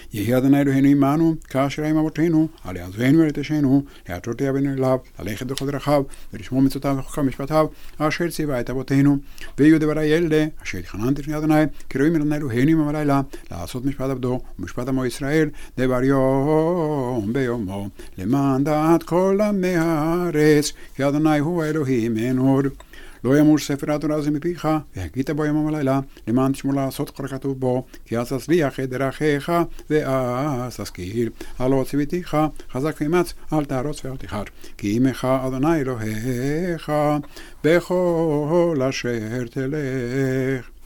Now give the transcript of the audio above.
יהי אדוני אלוהינו עמנו, כאשר היה עם אבותינו, על יעזבנו ורתשנו, להטות יבינו אליו, ללכת בכל דרכיו, ולשמור מצוותיו וחוקיו ומשפטיו, אשר ציווה את אבותינו. ויהיו דברי אלה, אשר התחננתי לפני אדוני, כי ראויים אדוני אלוהינו יום ולילה, לעשות משפט עבדו, ומשפט עמו ישראל, דבר יום ביומו, למען דעת כל עמי הארץ, כי אדוני הוא האלוהים אין עוד. לא ימוש ספר התורה הזה מפיך, והגית בו יומם ולילה, למען תשמור לעשות כל הכתוב בו, כי אז תצליח את דרכיך, ואז תשכיל. הלא ציוויתיך, חזק ואמץ, אל תהרוס ואל תכחד. כי עמך אדוני אלוהיך, בכל אשר תלך.